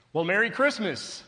Well, Merry Christmas.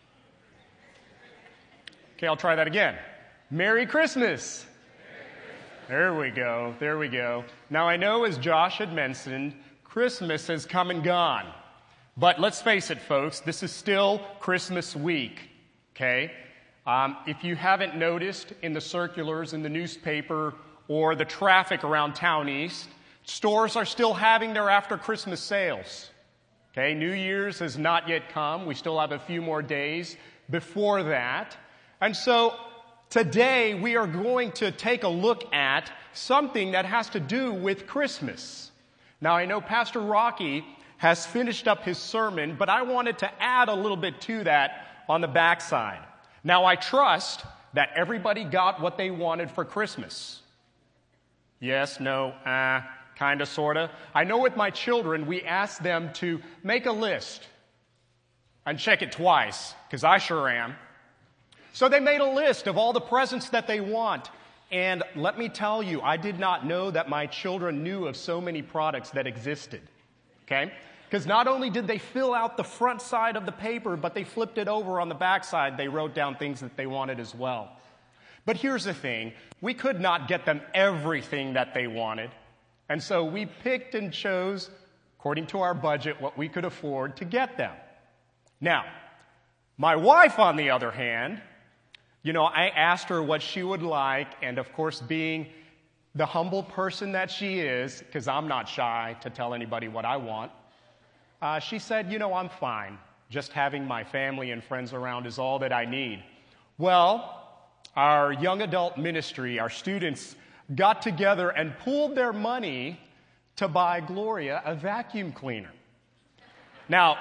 Okay, I'll try that again. Merry Christmas. There we go. Now, I know, as Josh had mentioned, Christmas has come and gone. But let's face it, folks, this is still Christmas week, okay? If you haven't noticed in the circulars in the newspaper or the traffic around Town East, stores are still having their after Christmas sales. Okay, New Year's has not yet come. We still have a few more days before that. And so today we are going to take a look at something that has to do with Christmas. Now, I know Pastor Rocky has finished up his sermon, but I wanted to add a little bit to that on the backside. Now, I trust that everybody got what they wanted for Christmas. Yes, no, kind of, sort of. I know with my children, we asked them to make a list and check it twice, because I sure am. So they made a list of all the presents that they want. And let me tell you, I did not know that my children knew of so many products that existed. Okay? Because not only did they fill out the front side of the paper, but they flipped it over on the back side. They wrote down things that they wanted as well. But here's the thing. We could not get them everything that they wanted. And so we picked and chose, according to our budget, what we could afford to get them. Now, my wife, on the other hand, I asked her what she would like, and of course, being the humble person that she is, because I'm not shy to tell anybody what I want, she said, I'm fine. Just having my family and friends around is all that I need. Well, our young adult ministry, our students, got together and pooled their money to buy Gloria a vacuum cleaner. Now,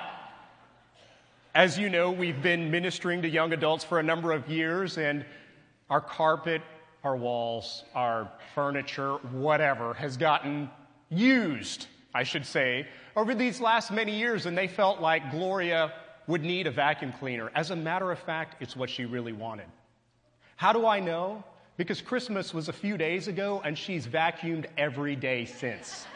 as you know, we've been ministering to young adults for a number of years, and our carpet, our walls, our furniture, whatever, has gotten used, I should say, over these last many years, and they felt like Gloria would need a vacuum cleaner. As a matter of fact, it's what she really wanted. How do I know? Because Christmas was a few days ago, and she's vacuumed every day since.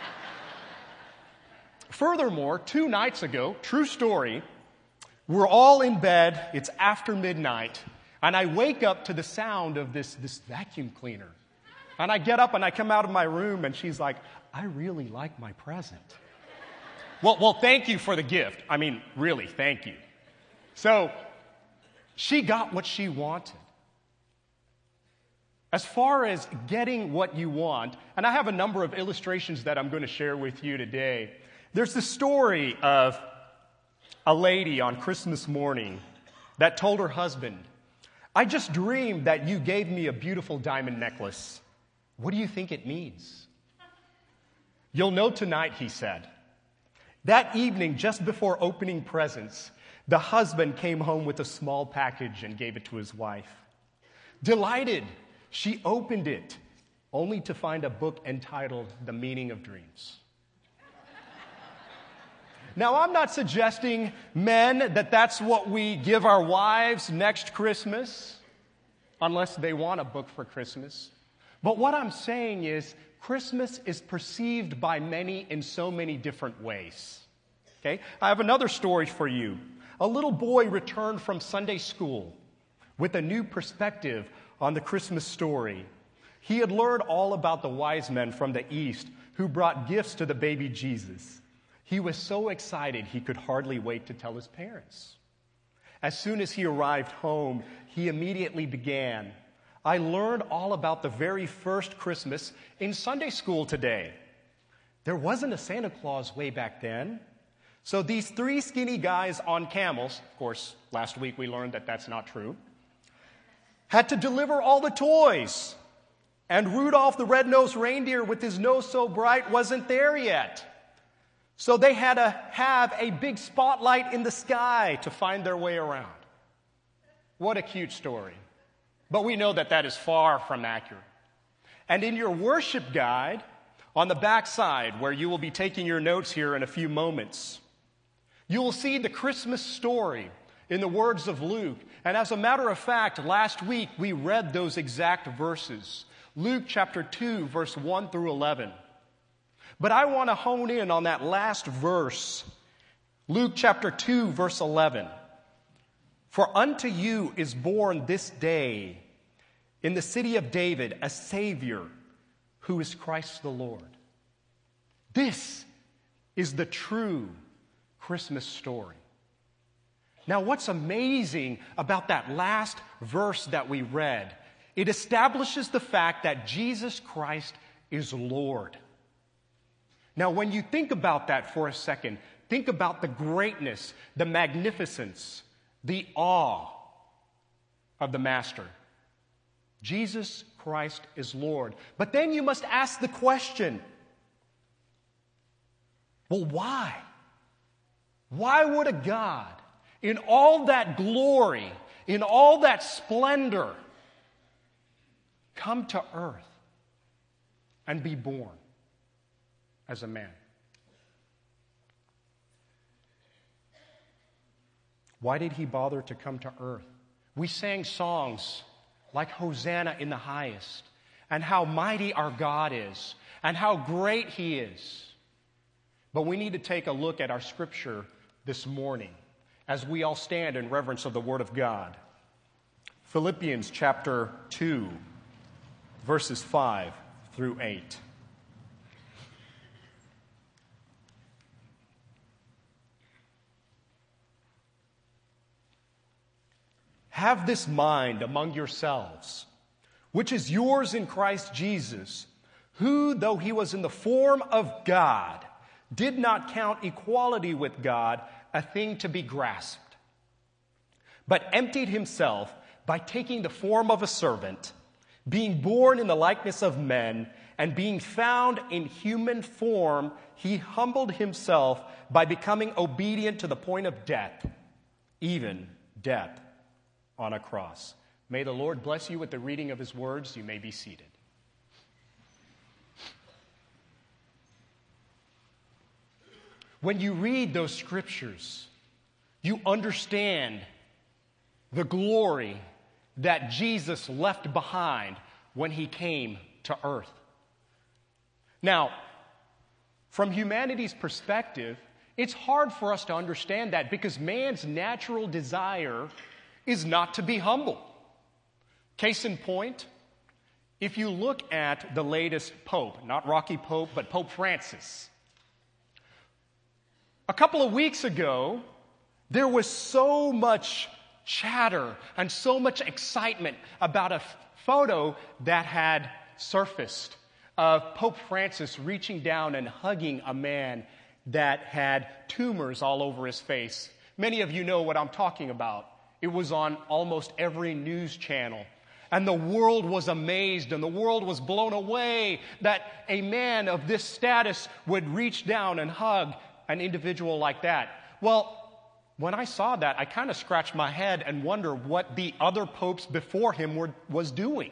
Furthermore, 2 nights ago, true story, we're all in bed, it's after midnight, and I wake up to the sound of this vacuum cleaner. And I get up and I come out of my room, and she's like, I really like my present. Well, thank you for the gift. I mean, really, thank you. So, she got what she wanted. As far as getting what you want, and I have a number of illustrations that I'm going to share with you today. There's the story of a lady on Christmas morning that told her husband, I just dreamed that you gave me a beautiful diamond necklace. What do you think it means? You'll know tonight, he said. That evening, just before opening presents, the husband came home with a small package and gave it to his wife. Delighted, she opened it, only to find a book entitled The Meaning of Dreams. Now, I'm not suggesting, men, that that's what we give our wives next Christmas, unless they want a book for Christmas. But what I'm saying is, Christmas is perceived by many in so many different ways. Okay? I have another story for you. A little boy returned from Sunday school with a new perspective on the Christmas story. He had learned all about the wise men from the East who brought gifts to the baby Jesus. He was so excited he could hardly wait to tell his parents. As soon as he arrived home, he immediately began, I learned all about the very first Christmas in Sunday school today. There wasn't a Santa Claus way back then. So these 3 skinny guys on camels, of course, last week we learned that that's not true, had to deliver all the toys. And Rudolph the red-nosed reindeer with his nose so bright wasn't there yet. So they had to have a big spotlight in the sky to find their way around. What a cute story. But we know that that is far from accurate. And in your worship guide, on the back side, where you will be taking your notes here in a few moments, you will see the Christmas story in the words of Luke. And as a matter of fact, last week we read those exact verses. Luke chapter 2, verse 1 through 11. But I want to hone in on that last verse Luke chapter 2, verse 11. For unto you is born this day in the city of David a Savior who is Christ the Lord. This is the true Christmas story. Now, what's amazing about that last verse that we read, it establishes the fact that Jesus Christ is Lord. Now, when you think about that for a second, think about the greatness, the magnificence, the awe of the Master. Jesus Christ is Lord. But then you must ask the question, well, why? Why would a God in all that glory, in all that splendor, come to earth and be born as a man? Why did he bother to come to earth? We sang songs like Hosanna in the highest, and how mighty our God is, and how great he is. But we need to take a look at our scripture this morning as we all stand in reverence of the Word of God. Philippians chapter 2, verses 5 through 8. Have this mind among yourselves, which is yours in Christ Jesus, who, though he was in the form of God, did not count equality with God a thing to be grasped, but emptied himself by taking the form of a servant, being born in the likeness of men, and being found in human form, he humbled himself by becoming obedient to the point of death, even death on a cross. May the Lord bless you with the reading of his words. You may be seated. When you read those scriptures, you understand the glory that Jesus left behind when he came to earth. Now, from humanity's perspective, it's hard for us to understand that because man's natural desire is not to be humble. Case in point, if you look at the latest Pope, not Rocky Pope, but Pope Francis. A couple of weeks ago, there was so much chatter and so much excitement about a photo that had surfaced of Pope Francis reaching down and hugging a man that had tumors all over his face. Many of you know what I'm talking about. It was on almost every news channel. And the world was amazed and the world was blown away that a man of this status would reach down and hug an individual like that. Well, when I saw that, I kind of scratched my head and wondered what the other popes before him was doing.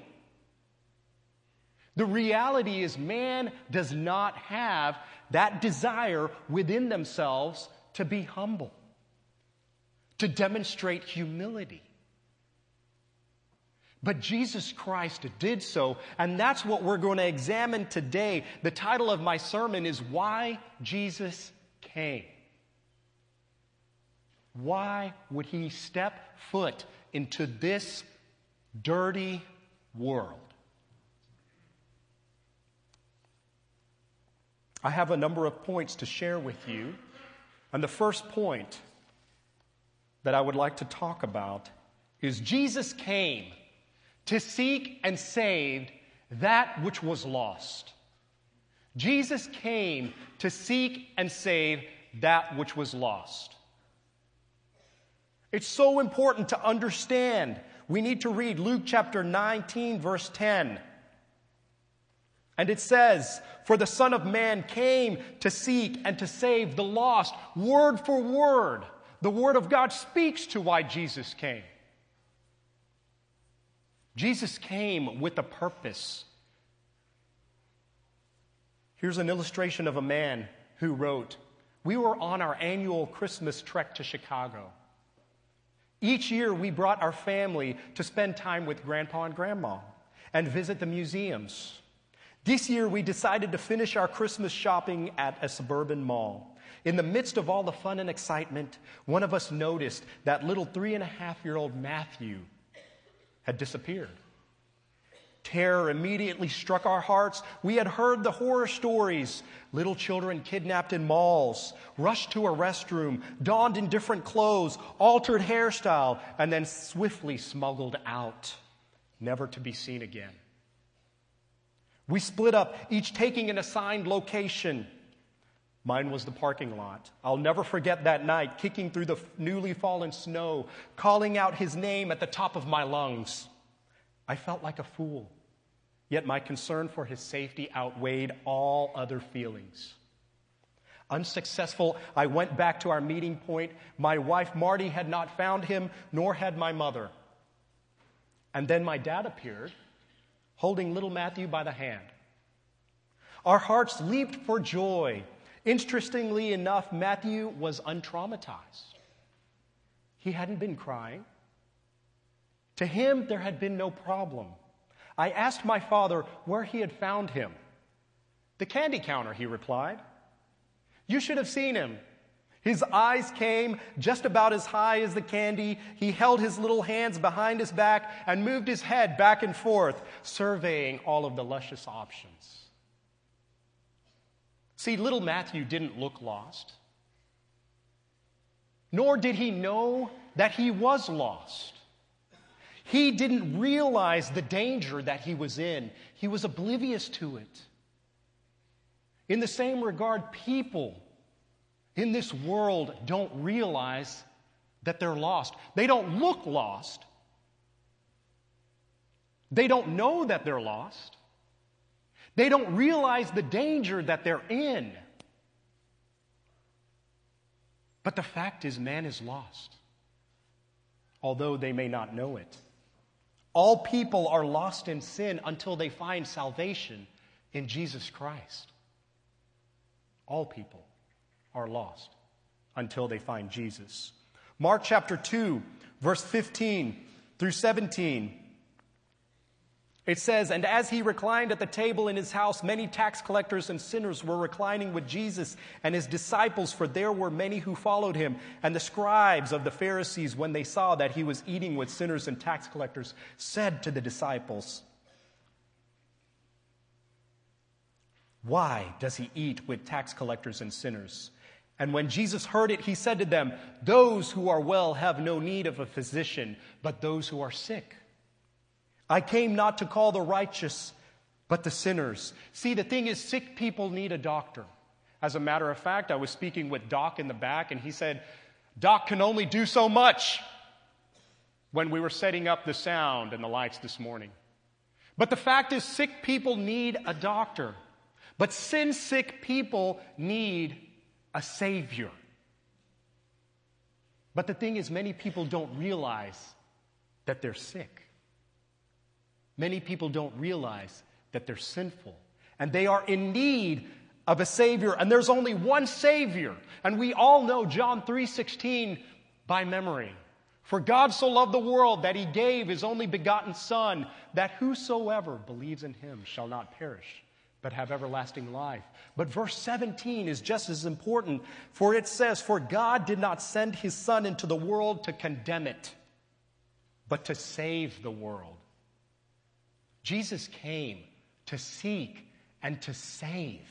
The reality is man does not have that desire within themselves to be humble, to demonstrate humility. But Jesus Christ did so, and that's what we're going to examine today. The title of my sermon is Why Jesus Came. Why would he step foot into this dirty world? I have a number of points to share with you. And the first point that I would like to talk about is Jesus came to seek and save that which was lost. Jesus came to seek and save that which was lost. It's so important to understand. We need to read Luke chapter 19, verse 10. And it says, "For the Son of Man came to seek and to save the lost." Word for word, the Word of God speaks to why Jesus came. Jesus came with a purpose. Here's an illustration of a man who wrote, "We were on our annual Christmas trek to Chicago. Each year we brought our family to spend time with Grandpa and Grandma and visit the museums. This year we decided to finish our Christmas shopping at a suburban mall. In the midst of all the fun and excitement, one of us noticed that little 3.5-year-old Matthew had disappeared. Terror immediately struck our hearts. We had heard the horror stories. Little children kidnapped in malls, rushed to a restroom, donned in different clothes, altered hairstyle, and then swiftly smuggled out, never to be seen again. We split up, each taking an assigned location. Mine was the parking lot. I'll never forget that night, kicking through the newly fallen snow, calling out his name at the top of my lungs. I felt like a fool, yet my concern for his safety outweighed all other feelings. Unsuccessful, I went back to our meeting point. My wife, Marty, had not found him, nor had my mother. And then my dad appeared, holding little Matthew by the hand. Our hearts leaped for joy. Interestingly enough, Matthew was untraumatized. He hadn't been crying. To him, there had been no problem. I asked my father where he had found him. The candy counter, he replied. You should have seen him. His eyes came just about as high as the candy. He held his little hands behind his back and moved his head back and forth, surveying all of the luscious options. See, little Matthew didn't look lost, nor did he know that he was lost. He didn't realize the danger that he was in. He was oblivious to it. In the same regard, people in this world don't realize that they're lost. They don't look lost. They don't know that they're lost. They don't realize the danger that they're in. But the fact is, man is lost, although they may not know it. All people are lost in sin until they find salvation in Jesus Christ. All people are lost until they find Jesus. Mark chapter 2, verse 15 through 17. It says, and as he reclined at the table in his house, many tax collectors and sinners were reclining with Jesus and his disciples, for there were many who followed him. And the scribes of the Pharisees, when they saw that he was eating with sinners and tax collectors, said to the disciples, why does he eat with tax collectors and sinners? And when Jesus heard it, he said to them, those who are well have no need of a physician, but those who are sick. I came not to call the righteous, but the sinners. See, the thing is, sick people need a doctor. As a matter of fact, I was speaking with Doc in the back, and he said, Doc can only do so much when we were setting up the sound and the lights this morning. But the fact is, sick people need a doctor. But sin-sick people need a Savior. But the thing is, many people don't realize that they're sick. Many people don't realize that they're sinful, and they are in need of a Savior, and there's only one Savior. And we all know John 3:16 by memory. For God so loved the world that he gave his only begotten Son, that whosoever believes in him shall not perish, but have everlasting life. But verse 17 is just as important, for it says, for God did not send his Son into the world to condemn it, but to save the world. Jesus came to seek and to save.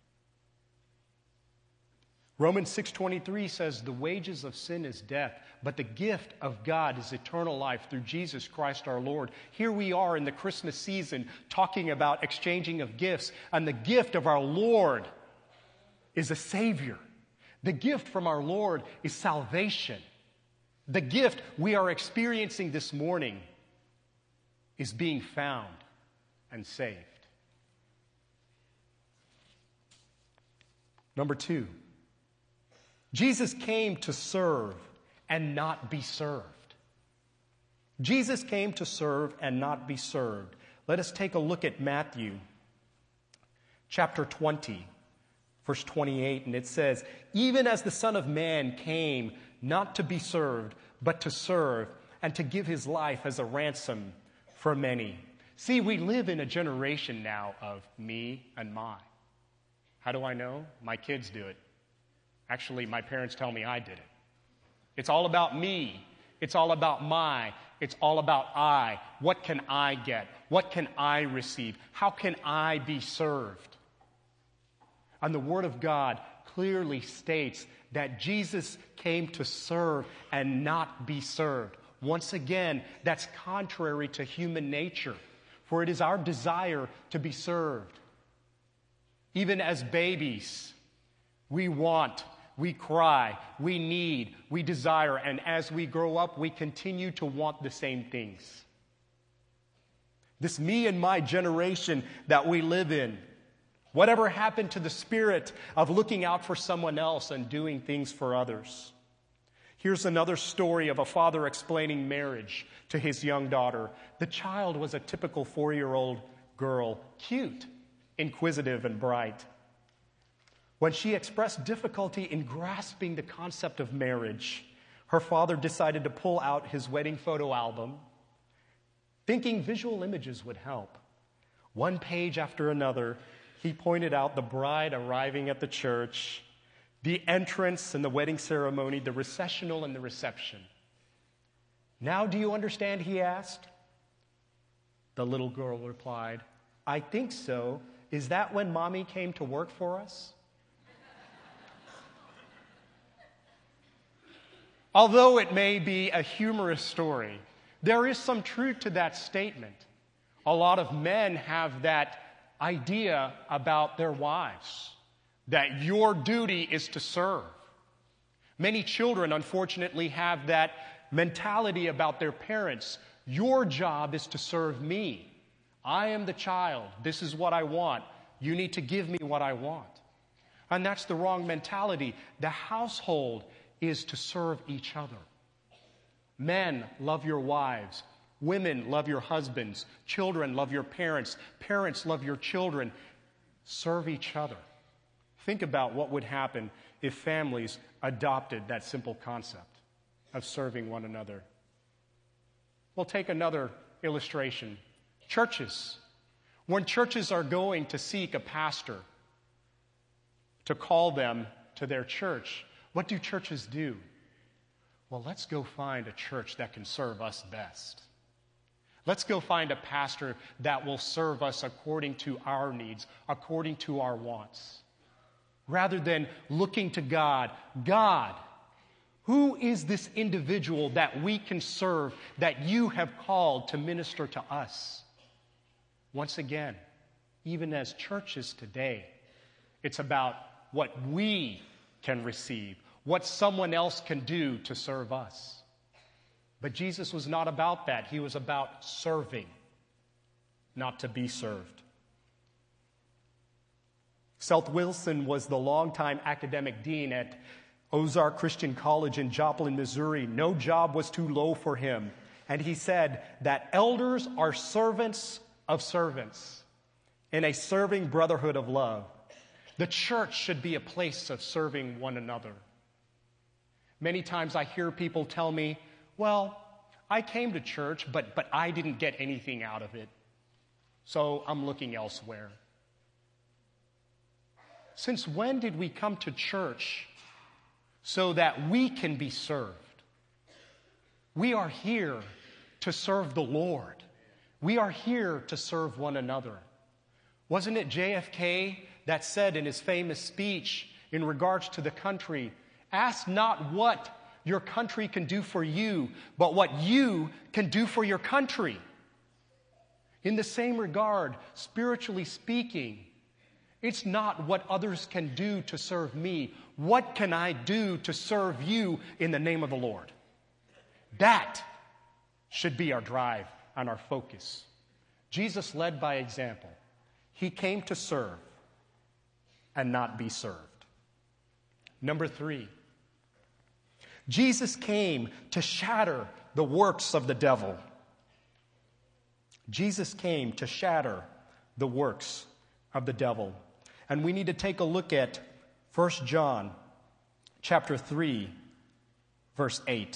Romans 6:23 says, the wages of sin is death, but the gift of God is eternal life through Jesus Christ our Lord. Here we are in the Christmas season talking about exchanging of gifts, and the gift of our Lord is a Savior. The gift from our Lord is salvation. The gift we are experiencing this morning is being found and saved. Number 2, Jesus came to serve and not be served. Jesus came to serve and not be served. Let us take a look at Matthew chapter 20, verse 28, and it says, even as the Son of Man came not to be served, but to serve and to give his life as a ransom for many. See, we live in a generation now of me and my. How do I know? My kids do it. Actually, my parents tell me I did it. It's all about me. It's all about it's all about I. What can I get? What can I receive? How can I be served? And the Word of God clearly states that Jesus came to serve and not be served. Once again, that's contrary to human nature, for it is our desire to be served. Even as babies, we want, we cry, we need, we desire, and as we grow up, we continue to want the same things. This me and my generation that we live in, whatever happened to the spirit of looking out for someone else and doing things for others? Here's another story of a father explaining marriage to his young daughter. The child was a typical 4-year-old girl, cute, inquisitive, and bright. When she expressed difficulty in grasping the concept of marriage, her father decided to pull out his wedding photo album, thinking visual images would help. One page after another, he pointed out the bride arriving at the church, the entrance and the wedding ceremony, the recessional and the reception. "Now do you understand?" he asked. The little girl replied, "I think so. Is that when Mommy came to work for us?" Although it may be a humorous story, there is some truth to that statement. A lot of men have that idea about their wives, that your duty is to serve. Many children, unfortunately, have that mentality about their parents. Your job is to serve me. I am the child. This is what I want. You need to give me what I want. And that's the wrong mentality. The household is to serve each other. Men, love your wives. Women, love your husbands. Children, love your parents. Parents, love your children. Serve each other. Think about what would happen if families adopted that simple concept of serving one another. We'll take another illustration. Churches. When churches are going to seek a pastor to call them to their church, what do churches do? Well, let's go find a church that can serve us best. Let's go find a pastor that will serve us according to our needs, according to our wants. Rather than looking to God, God, who is this individual that we can serve, that you have called to minister to us? Once again, even as churches today, it's about what we can receive, what someone else can do to serve us. But Jesus was not about that. He was about serving, not to be served. Seth Wilson was the longtime academic dean at Ozark Christian College in Joplin, Missouri. No job was too low for him. And he said that elders are servants of servants in a serving brotherhood of love. The church should be a place of serving one another. Many times I hear people tell me, well, I came to church, but I didn't get anything out of it, so I'm looking elsewhere. Since when did we come to church so that we can be served? We are here to serve the Lord. We are here to serve one another. Wasn't it JFK that said in his famous speech in regards to the country, ask not what your country can do for you, but what you can do for your country? In the same regard, spiritually speaking, it's not what others can do to serve me. What can I do to serve you in the name of the Lord? That should be our drive and our focus. Jesus led by example. He came to serve and not be served. Number 3, Jesus came to shatter the works of the devil. Jesus came to shatter the works of the devil. And we need to take a look at 1 John chapter 3, verse 8.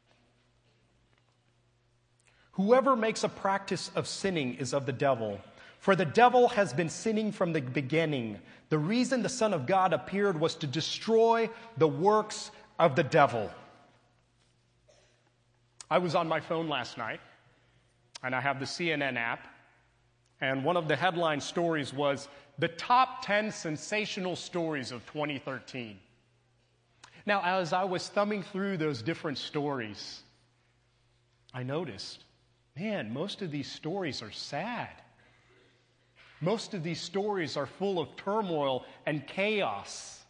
Whoever makes a practice of sinning is of the devil, For the devil has been sinning from the beginning. The reason the Son of God appeared was to destroy the works of the devil. I was on my phone last night, and I have the CNN app, and one of the headline stories was the top 10 sensational stories of 2013. Now, as I was thumbing through those different stories, I noticed, man, most of these stories are sad. Most of these stories are full of turmoil and chaos.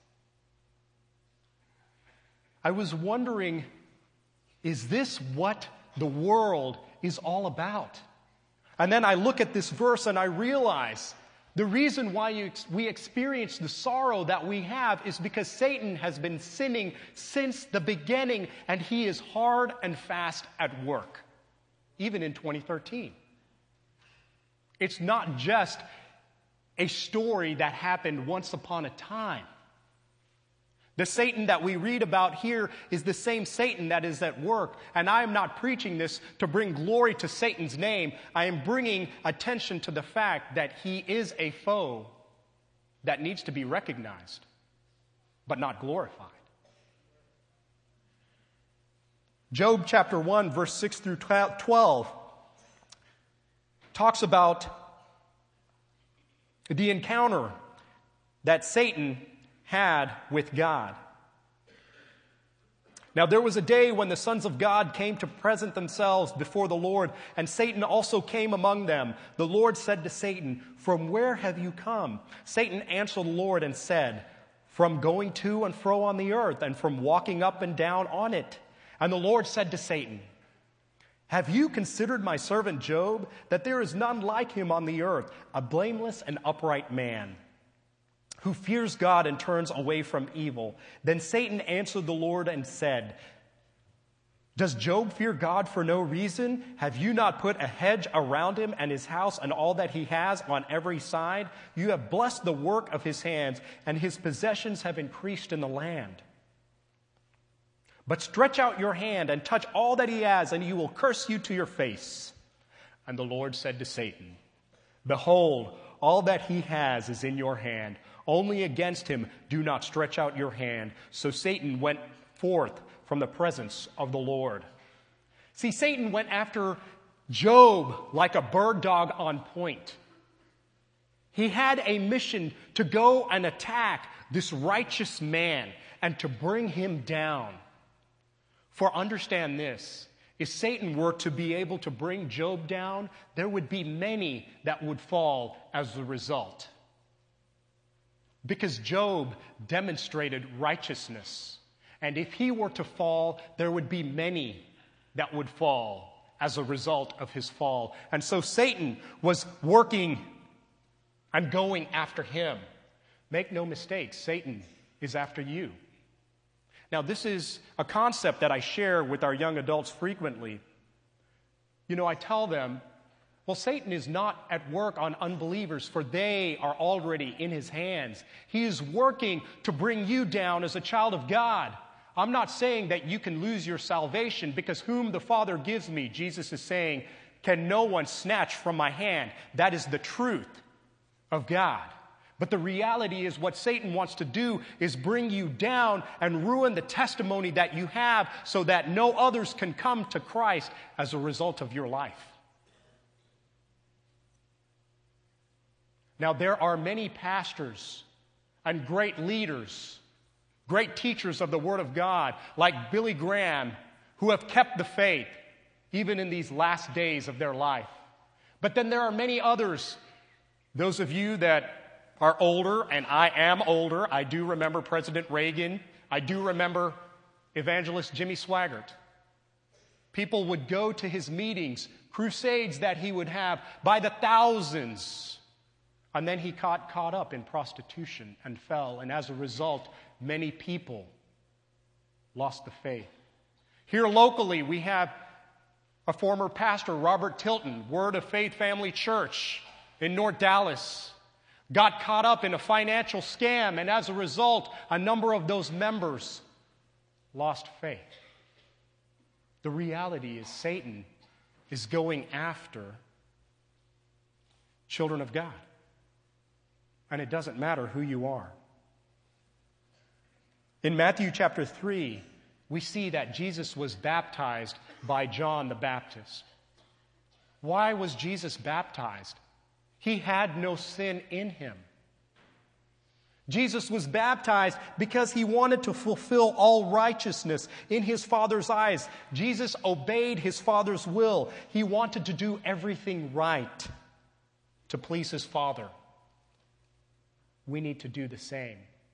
I was wondering, is this what the world is all about? And then I look at this verse and I realize the reason why we experience the sorrow that we have is because Satan has been sinning since the beginning, and he is hard and fast at work, even in 2013. It's not just a story that happened once upon a time. The Satan that we read about here is the same Satan that is at work. And I am not preaching this to bring glory to Satan's name. I am bringing attention to the fact that he is a foe that needs to be recognized, but not glorified. Job chapter 1, verse 6 through 12 talks about the encounter that Satan had with God. Now there was a day when the sons of God came to present themselves before the Lord, and Satan also came among them. The Lord said to Satan, "From where have you come?" Satan answered the Lord and said, "From going to and fro on the earth, and from walking up and down on it." And the Lord said to Satan, "Have you considered my servant Job, that there is none like him on the earth, a blameless and upright man, who fears God and turns away from evil?" Then Satan answered the Lord and said, "Does Job fear God for no reason? Have you not put a hedge around him and his house and all that he has on every side? You have blessed the work of his hands, and his possessions have increased in the land. But stretch out your hand and touch all that he has, and he will curse you to your face." And the Lord said to Satan, "Behold, all that he has is in your hand. Only against him do not stretch out your hand." So Satan went forth from the presence of the Lord. See, Satan went after Job like a bird dog on point. He had a mission to go and attack this righteous man and to bring him down. For understand this, if Satan were to be able to bring Job down, there would be many that would fall as a result. Because Job demonstrated righteousness. And if he were to fall, there would be many that would fall as a result of his fall. And so Satan was working and going after him. Make no mistake, Satan is after you. Now, this is a concept that I share with our young adults frequently. I tell them, well, Satan is not at work on unbelievers, for they are already in his hands. He is working to bring you down as a child of God. I'm not saying that you can lose your salvation, because whom the Father gives me, Jesus is saying, can no one snatch from my hand. That is the truth of God. But the reality is what Satan wants to do is bring you down and ruin the testimony that you have so that no others can come to Christ as a result of your life. Now, there are many pastors and great leaders, great teachers of the Word of God, like Billy Graham, who have kept the faith even in these last days of their life. But then there are many others, those of you that are older, and I am older. I do remember President Reagan. I do remember evangelist Jimmy Swaggart. People would go to his meetings, crusades that he would have by the thousands. And then he got caught up in prostitution and fell. And as a result, many people lost the faith. Here locally, we have a former pastor, Robert Tilton, Word of Faith Family Church in North Dallas, got caught up in a financial scam, and as a result, a number of those members lost faith. The reality is Satan is going after children of God. And it doesn't matter who you are. In Matthew chapter 3, we see that Jesus was baptized by John the Baptist. Why was Jesus baptized? He had no sin in him. Jesus was baptized because he wanted to fulfill all righteousness in his Father's eyes. Jesus obeyed his Father's will. He wanted to do everything right to please his Father. We need to do the same.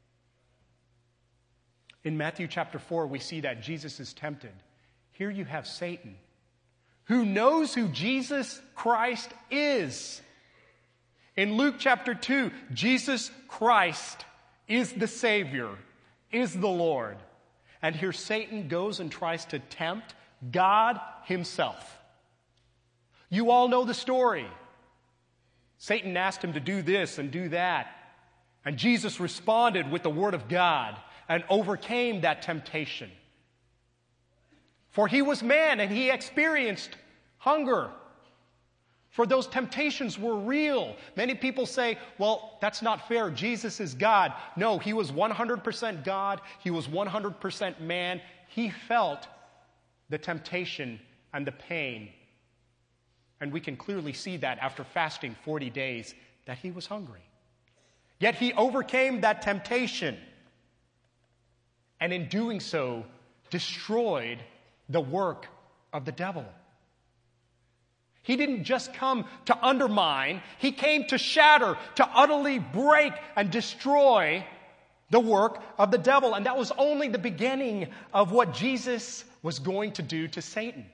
In Matthew chapter 4, we see that Jesus is tempted. Here you have Satan, who knows who Jesus Christ is. In Luke chapter 2, Jesus Christ is the Savior, is the Lord. And here Satan goes and tries to tempt God himself. You all know the story. Satan asked him to do this and do that. And Jesus responded with the word of God and overcame that temptation. For he was man and he experienced hunger. For those temptations were real. Many people say, well, that's not fair. Jesus is God. No, he was 100% God. He was 100% man. He felt the temptation and the pain. And we can clearly see that after fasting 40 days that he was hungry. Yet he overcame that temptation. And in doing so, destroyed the work of the devil. He didn't just come to undermine, he came to shatter, to utterly break and destroy the work of the devil. And that was only the beginning of what Jesus was going to do to Satan.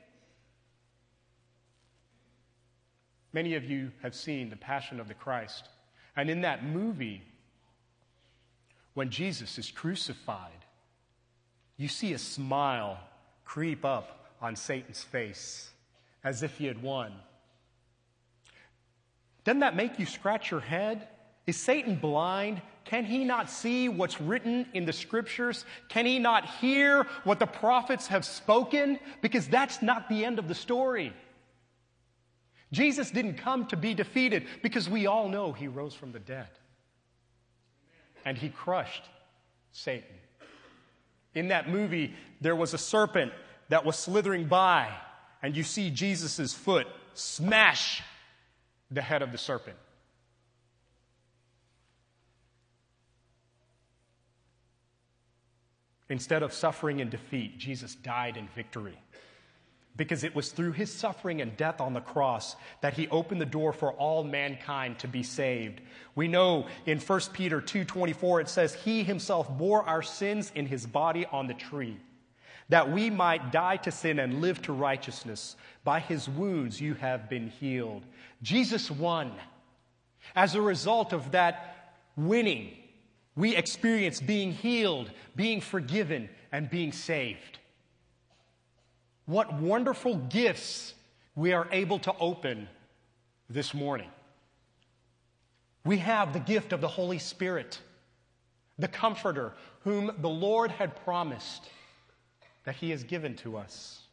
Many of you have seen The Passion of the Christ. And in that movie, when Jesus is crucified, you see a smile creep up on Satan's face, as if he had won. Doesn't that make you scratch your head? Is Satan blind? Can he not see what's written in the scriptures? Can he not hear what the prophets have spoken? Because that's not the end of the story. Jesus didn't come to be defeated because we all know he rose from the dead. And he crushed Satan. In that movie, there was a serpent that was slithering by, and you see Jesus' foot smash the head of the serpent. Instead of suffering in defeat, Jesus died in victory. Because it was through his suffering and death on the cross that he opened the door for all mankind to be saved. We know in 1 Peter 2:24 it says, "He himself bore our sins in his body on the tree, that we might die to sin and live to righteousness. By his wounds you have been healed." Jesus won. As a result of that winning, we experience being healed, being forgiven, and being saved. What wonderful gifts we are able to open this morning. We have the gift of the Holy Spirit, the Comforter, whom the Lord had promised that he has given to us.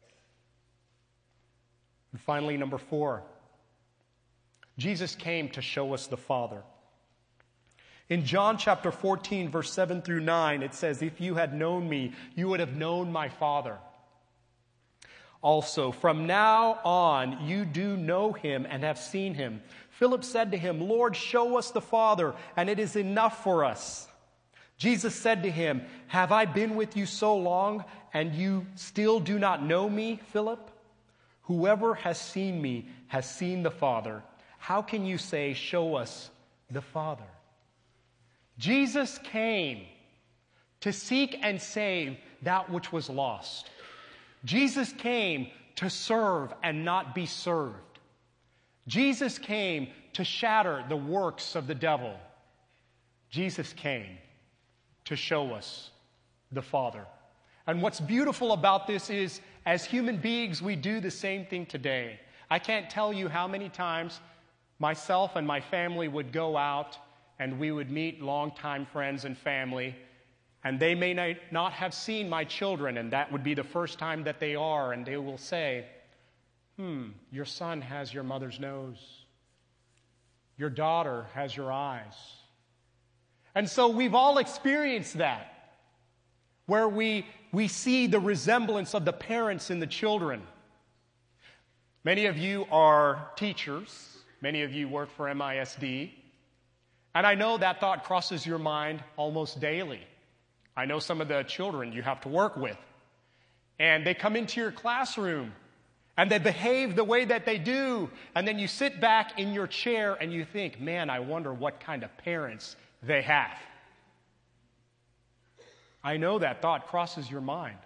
And finally, number 4, Jesus came to show us the Father. In John chapter 14, verse 7 through 9, it says, "If you had known me, you would have known my Father. Also, from now on, you do know him and have seen him." Philip said to him, "Lord, show us the Father, and it is enough for us." Jesus said to him, "Have I been with you so long, and you still do not know me, Philip? Whoever has seen me has seen the Father. How can you say, 'Show us the Father'?" Jesus came to seek and save that which was lost. Jesus came to serve and not be served. Jesus came to shatter the works of the devil. Jesus came to show us the Father. And what's beautiful about this is, as human beings, we do the same thing today. I can't tell you how many times myself and my family would go out and we would meet longtime friends and family, and they may not have seen my children, and that would be the first time that they are, and they will say, your son has your mother's nose. Your daughter has your eyes. And so we've all experienced that, where we see the resemblance of the parents in the children. Many of you are teachers. Many of you work for MISD. And I know that thought crosses your mind almost daily. I know some of the children you have to work with. And they come into your classroom and they behave the way that they do. And then you sit back in your chair and you think, man, I wonder what kind of parents they have. I know that thought crosses your mind.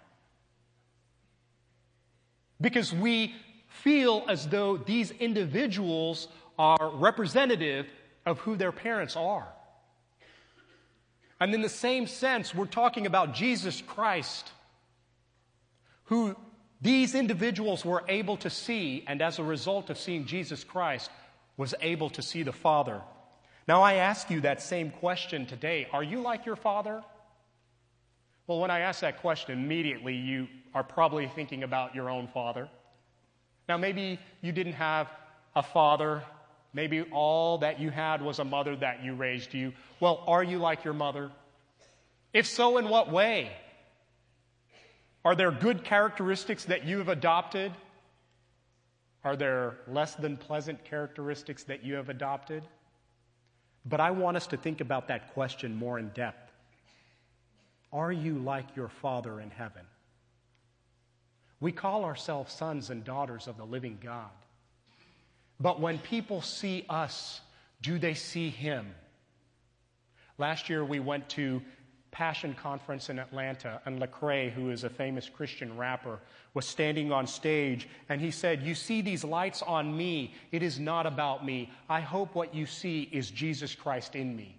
Because we feel as though these individuals are representative of who their parents are. And in the same sense, we're talking about Jesus Christ, who these individuals were able to see, and as a result of seeing Jesus Christ, was able to see the Father. Now I ask you that same question today. Are you like your father? Well, when I ask that question, immediately you are probably thinking about your own father. Now maybe you didn't have a father. Maybe all that you had was a mother that you raised you. Well, are you like your mother? If so, in what way? Are there good characteristics that you have adopted? Are there less than pleasant characteristics that you have adopted? But I want us to think about that question more in depth. Are you like your Father in heaven? We call ourselves sons and daughters of the living God. But when people see us, do they see Him? Last year we went to Passion Conference in Atlanta, and Lecrae, who is a famous Christian rapper, was standing on stage, and he said, "You see these lights on me. It is not about me. I hope what you see is Jesus Christ in me."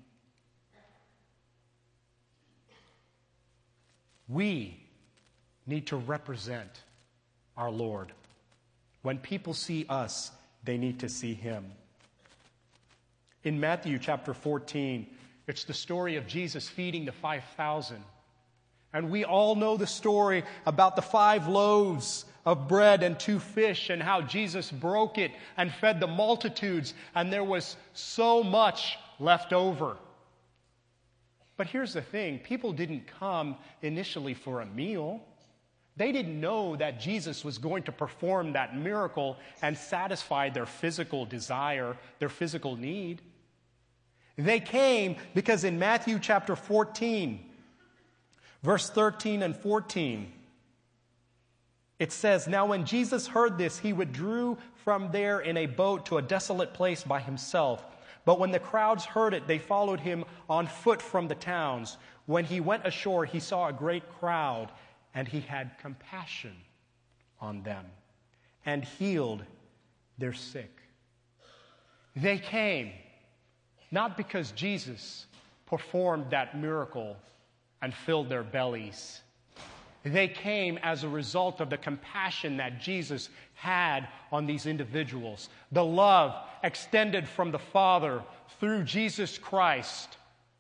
We need to represent our Lord. When people see us, they need to see Him. In Matthew chapter 14, it's the story of Jesus feeding the 5,000. And we all know the story about the 5 loaves of bread and 2 fish and how Jesus broke it and fed the multitudes, and there was so much left over. But here's the thing, people didn't come initially for a meal. They didn't know that Jesus was going to perform that miracle and satisfy their physical desire, their physical need. They came because in Matthew chapter 14, verse 13 and 14, it says, "Now when Jesus heard this, he withdrew from there in a boat to a desolate place by himself. But when the crowds heard it, they followed him on foot from the towns. When he went ashore, he saw a great crowd, and he had compassion on them and healed their sick." They came not because Jesus performed that miracle and filled their bellies. They came as a result of the compassion that Jesus had on these individuals, the love extended from the Father through Jesus Christ,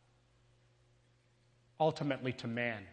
ultimately to man.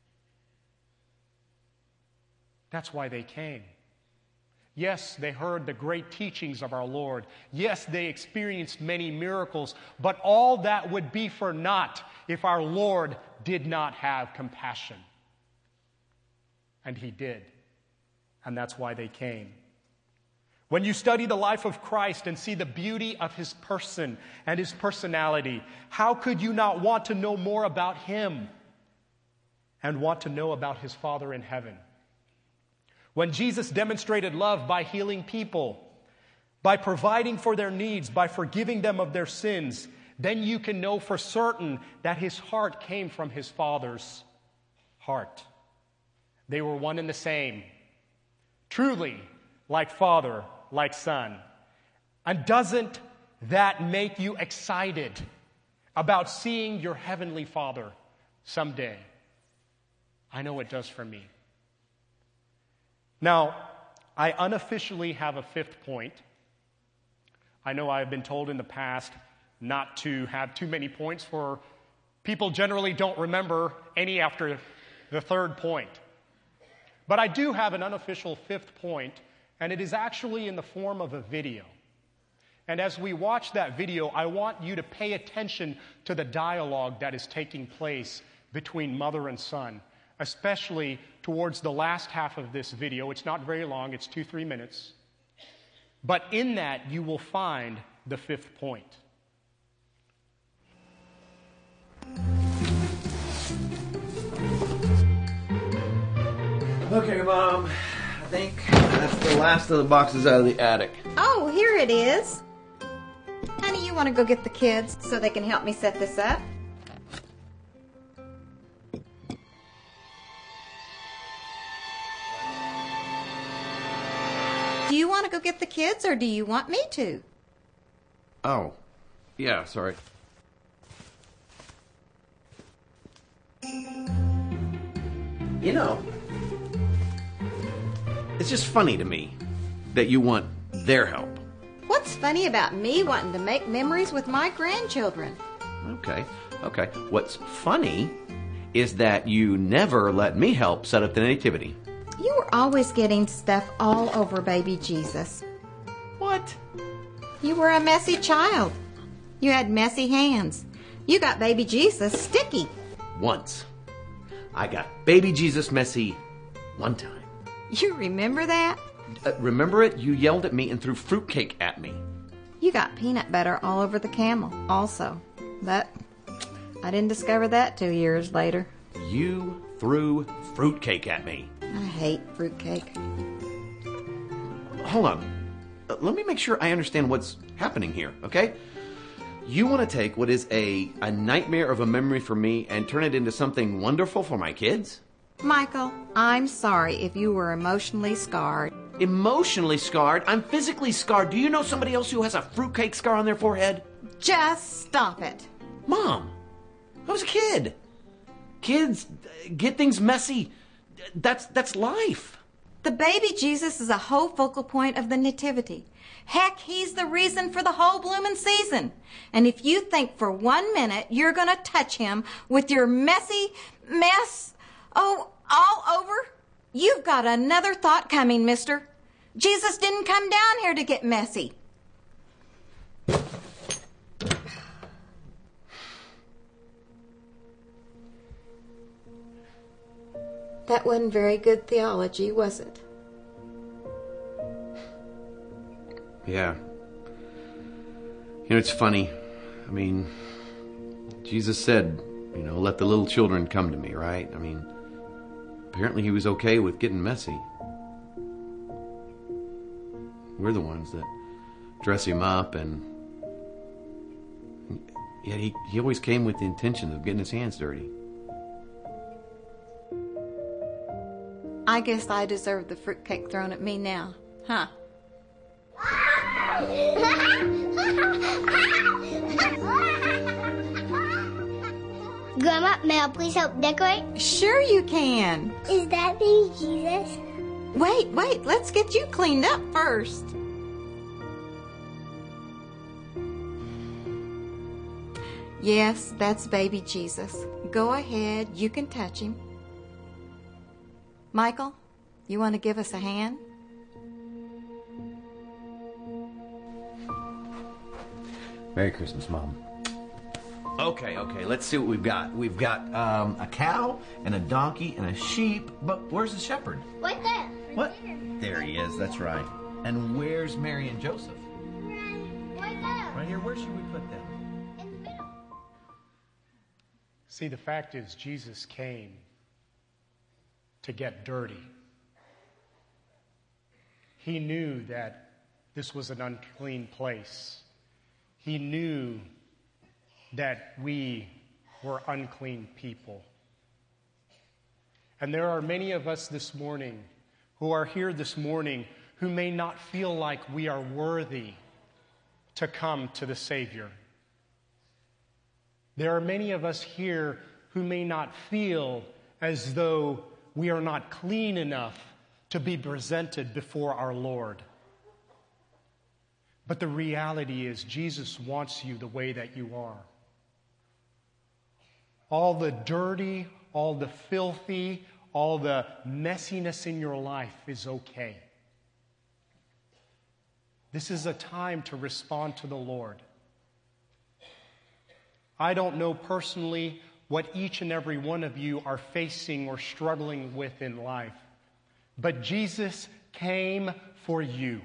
That's why they came. Yes, they heard the great teachings of our Lord. Yes, they experienced many miracles, but all that would be for naught if our Lord did not have compassion. And He did. And that's why they came. When you study the life of Christ and see the beauty of His person and His personality, how could you not want to know more about Him and want to know about His Father in heaven? When Jesus demonstrated love by healing people, by providing for their needs, by forgiving them of their sins, then you can know for certain that His heart came from His Father's heart. They were one and the same, truly like Father, like Son. And doesn't that make you excited about seeing your Heavenly Father someday? I know it does for me. Now, I unofficially have a 5th point. I know I've been told in the past not to have too many points, for people generally don't remember any after the 3rd point. But I do have an unofficial 5th point, and it is actually in the form of a video. And as we watch that video, I want you to pay attention to the dialogue that is taking place between mother and son, especially towards the last half of this video. It's not very long, it's 2-3 minutes. But in that, you will find the fifth point. Okay, Mom. I think that's the last of the boxes out of the attic. Oh, here it is. Honey, you want to go get the kids so they can help me set this up? Do you want to go get the kids or do you want me to? Oh, yeah, sorry. You know, it's just funny to me that you want their help. What's funny about me wanting to make memories with my grandchildren? Okay. What's funny is that you never let me help set up the nativity. You were always getting stuff all over baby Jesus. What? You were a messy child. You had messy hands. You got baby Jesus sticky. Once. I got baby Jesus messy one time. You remember that? Remember it? You yelled at me and threw fruitcake at me. You got peanut butter all over the camel also. But I didn't discover that 2 years later. You threw fruitcake at me. I hate fruitcake. Hold on. Let me make sure I understand what's happening here, okay? You want to take what is a nightmare of a memory for me and turn it into something wonderful for my kids? Michael, I'm sorry if you were emotionally scarred. Emotionally scarred? I'm physically scarred. Do you know somebody else who has a fruitcake scar on their forehead? Just stop it. Mom, I was a kid. Kids get things messy. That's life. The baby Jesus is a whole focal point of the nativity. Heck, he's the reason for the whole bloomin' season. And if you think for 1 minute you're going to touch him with your messy mess, all over, you've got another thought coming, mister. Jesus didn't come down here to get messy. That wasn't very good theology, was it? Yeah. You know, it's funny. I mean, Jesus said, let the little children come to me, right? I mean, apparently he was okay with getting messy. We're the ones that dress him up, and yet he always came with the intention of getting his hands dirty. I guess I deserve the fruitcake thrown at me now, huh? Grandma, may I please help decorate? Sure you can. Is that baby Jesus? Wait, let's get you cleaned up first. Yes, that's baby Jesus. Go ahead, you can touch him. Michael, you want to give us a hand? Merry Christmas, Mom. Okay, let's see what we've got. We've got a cow and a donkey and a sheep, but where's the shepherd? Right there. What? There he is, that's right. And where's Mary and Joseph? Right there. Right here, where should we put them? In the middle. See, the fact is, Jesus came to get dirty. He knew that this was an unclean place. He knew that we were unclean people. And there are many of us this morning who are here this morning who may not feel like we are worthy to come to the Savior. There are many of us here who may not feel as though we are not clean enough to be presented before our Lord. But the reality is, Jesus wants you the way that you are. All the dirty, all the filthy, all the messiness in your life is okay. This is a time to respond to the Lord. I don't know personally what each and every one of you are facing or struggling with in life, but Jesus came for you.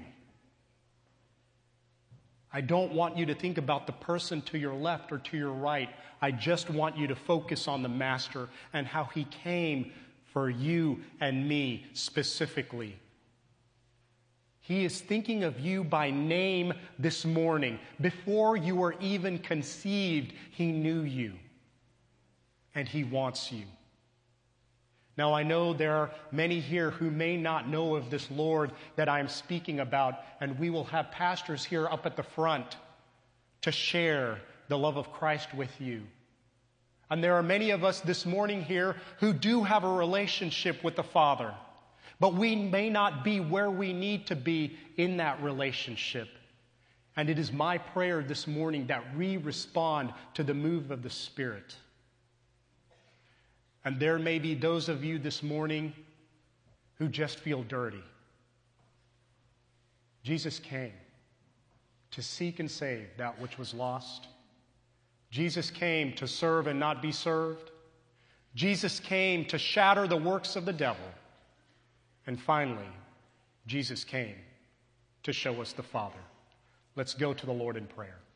I don't want you to think about the person to your left or to your right. I just want you to focus on the Master and how he came for you and me specifically. He is thinking of you by name this morning. Before you were even conceived, he knew you. And he wants you. Now, I know there are many here who may not know of this Lord that I'm speaking about, and we will have pastors here up at the front to share the love of Christ with you. And there are many of us this morning here who do have a relationship with the Father, but we may not be where we need to be in that relationship. And it is my prayer this morning that we respond to the move of the Spirit. And there may be those of you this morning who just feel dirty. Jesus came to seek and save that which was lost. Jesus came to serve and not be served. Jesus came to shatter the works of the devil. And finally, Jesus came to show us the Father. Let's go to the Lord in prayer.